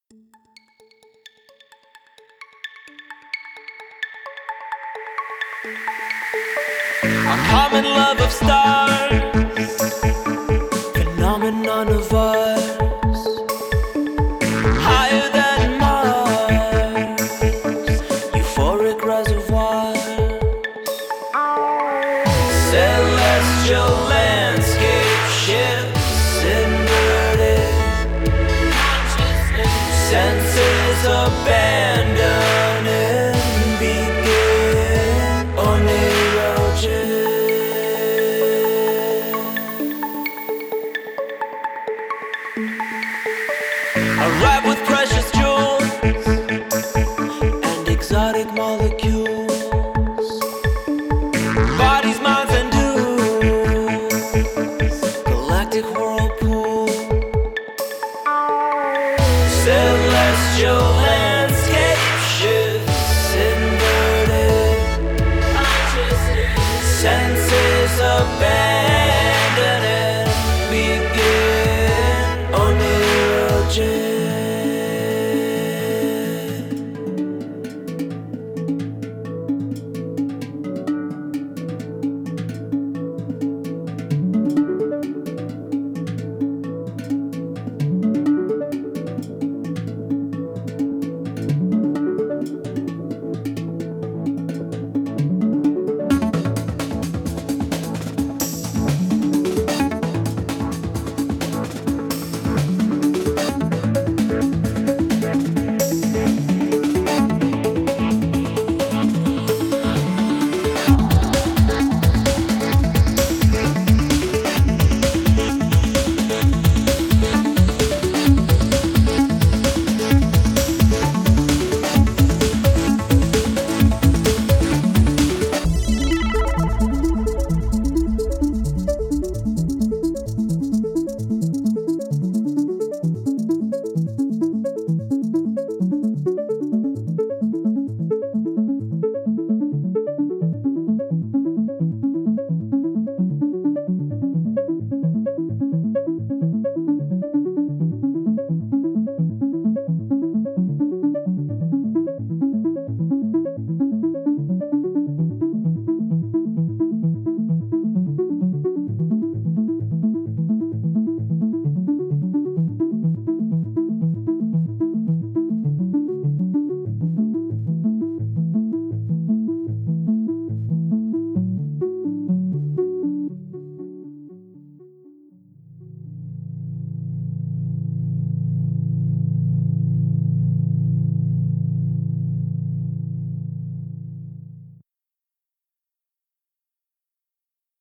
A common love of stars, phenomenon of ours, higher than Mars, euphoric reservoir, celestial landscape shifts inverted, senses abandoned and begin oneirogen. Arrive with precious jewels and exotic molecules, bodies, minds, and dues, galactic whirlpool, celestial landscape shifts inverted, senses abandoned and begin oneirogen.